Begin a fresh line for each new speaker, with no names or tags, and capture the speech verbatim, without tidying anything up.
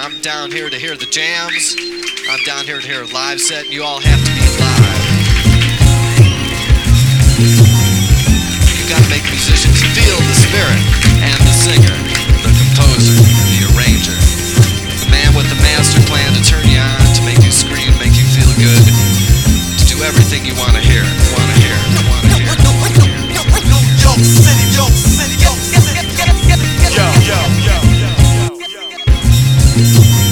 I'm down here to hear the jams. I'm down here to hear a live set, and you all have to be live. You gotta make musicians feel the spirit, and the singer, the composer, the arranger, the man with the master plan to turn you on, to make you scream, make you feel good, to do everything you wanna hear, wanna hear, wanna hear.
Yo, city, yo, city, yo, city, yo, yo, yo, yo, yo, yo.